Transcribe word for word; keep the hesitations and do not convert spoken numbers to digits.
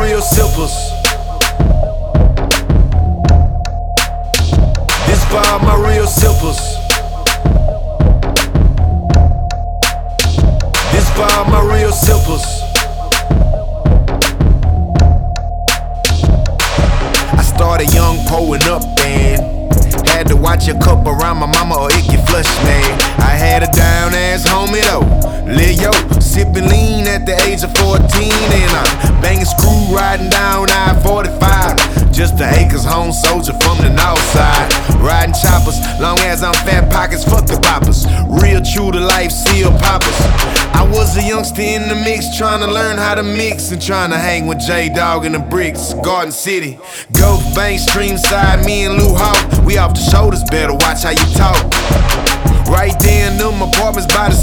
real sippers. This for all my real sippers. This for all my real sippers. I started young, pulling up, man. Had to watch a cup around my mama or it get flush, man. I had a down ass homie though, Leo, sipping lean at the age of fourteen, and I'm banging screw riding down I forty-five. Just an acres home soldier from the north side, riding choppers, long as I'm fat pockets, fuck the poppers. Real true to life, seal poppers. I was a youngster in the mix, trying to learn how to mix and trying to hang with J-Dog in the bricks, Garden City. Go Bank, stream side, me and Lou Hawk, we off the shoulders, better watch how you talk. Right there in them apartments by the